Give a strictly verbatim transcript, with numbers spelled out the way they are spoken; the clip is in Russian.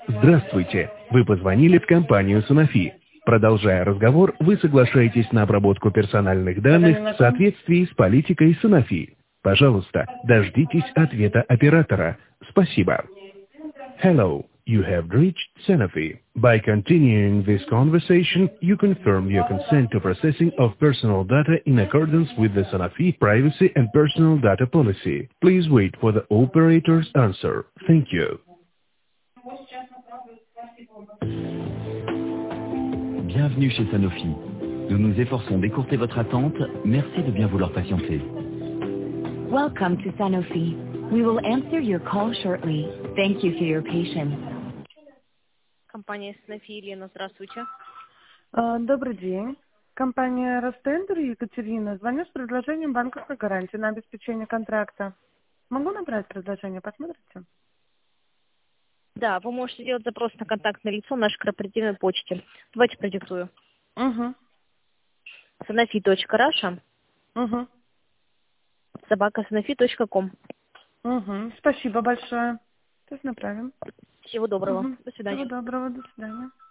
Здравствуйте! Вы позвонили в компанию Sanofi. Продолжая разговор, вы соглашаетесь на обработку персональных данных в соответствии с политикой Sanofi. Пожалуйста, дождитесь ответа оператора. Спасибо. Hello, you have reached Sanofi. By continuing this conversation, you confirm your consent to processing of personal data in accordance with the Sanofi privacy and personal data policy. Please wait for the operator's answer. Thank you. Bienvenue chez Sanofi. Nous nous efforçons d'écourter votre attente. Merci de bien vouloir patienter. Welcome to Sanofi. We will answer your call shortly. Thank you for your patience. Компания Sanofi, Елена, здравствуйте. Добрый день. Компания Ростендер, Екатерина. Звоню с предложением банковской гарантии на обеспечение контракта. Могу набрать предложение? Посмотрите. Да, вы можете сделать запрос на контактное лицо в нашей корпоративной почте. Давайте продиктую. Угу. sanofi.rasha Угу. собака sanofi точка ком. Угу. Спасибо большое. Сейчас направим. Всего доброго. Угу. До свидания. Всего доброго. До свидания.